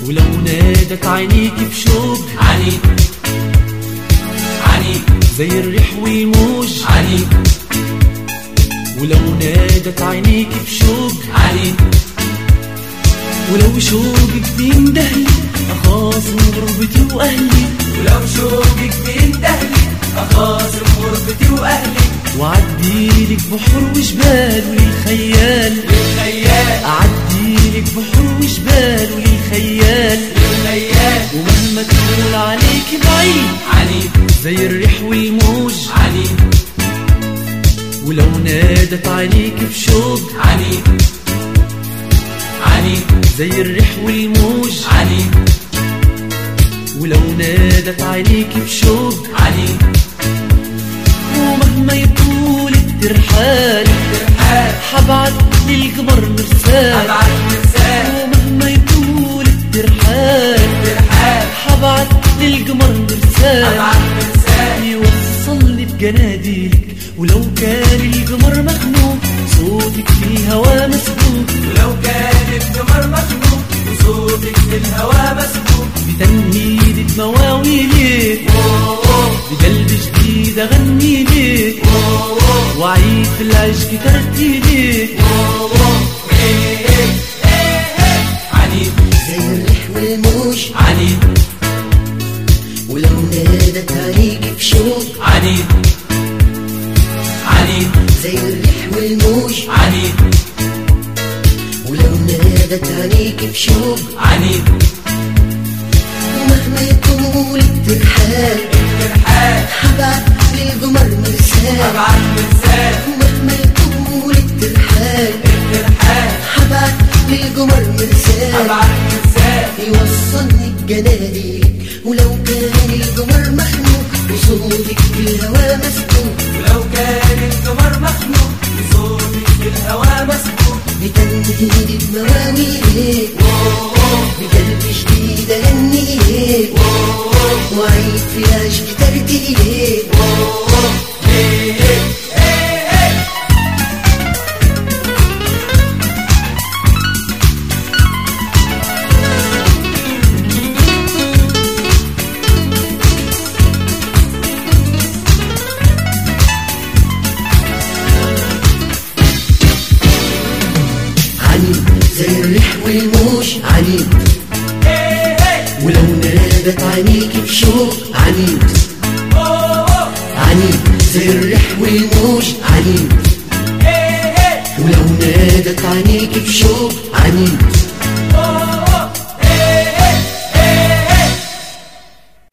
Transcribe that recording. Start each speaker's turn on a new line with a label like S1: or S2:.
S1: ولو نادت عينيك بشوق
S2: عنيد عنيد
S1: زي الريح والموج
S2: عنيد
S1: ولو نادت عينيك بشوق
S2: عنيد
S1: ولو شوقك بيندهلي أخاصم غربتي وأهلي
S2: ولو شوقك بيندهلي أخاصم غربتي وأهلي
S1: وعديلك بحر وجبال وللخيال أعديلك بحر وجبال وللخيال ومهما تقول عليك بعيد
S2: عنيد
S1: زي الريح والموج
S2: عنيد
S1: ولو نادت عينيك بشوق
S2: عنيد عنيد
S1: زي الريح والموج
S2: عنيد
S1: ولو نادت عينيك بشوق
S2: عنيد
S1: ومهما يطول الترحال حبعت للقمر مرسال ومهما يطول الترحال حبعت للقمر مرسال يوصلني بجناديلك ولو كان القمر مخنوق صوتك في الهوا مسبوق
S2: ولو كان القمر مخنوق وصوتك في الهوا مسبوق
S1: بتنهيدة مواويلك بقلب جديد أغني لك وعيد في العشق ترتيلك
S2: عنيد
S3: زي الريح والموج
S2: عنيد
S3: ولو نادت عليك بشوق
S2: عنيد عنيد
S3: زي الريح والموج
S2: عنيد
S3: ولو نادت عليك بشوق
S2: عنيد
S3: ومهما يطول الترحال حبعت للقمر مرسال ومهما يطول الترحال حبعت للقمر مرسال يوصلني بجناديلك ولو كان القمر مخنوق وصوتك في الهوا مسبوق
S2: ولو كان القمر مخنوق وصوتك في الهوا مسبوق
S3: بتنهيد بمواويلك بقلب جديد أغنيلك وعيد في العشق ترتيلك زي الريح والموج عنيد ولو نادت عينيك بشوق عنيد عنيد زي الريح والموج عنيد ولو نادت عينيك بشوق عنيد